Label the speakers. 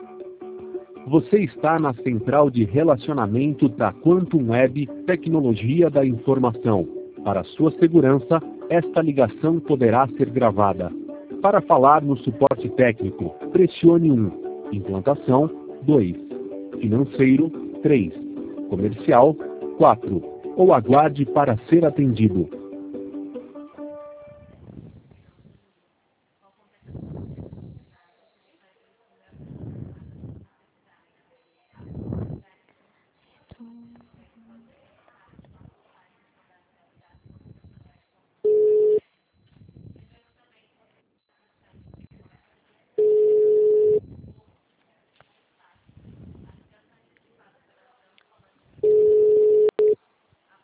Speaker 1: Você está na central de relacionamento da Quantum Web Tecnologia da Informação. Para sua segurança, esta ligação poderá ser gravada. Para falar no suporte técnico, pressione 1. Implantação, 2. Financeiro, 3. Comercial, 4. Ou aguarde para ser atendido.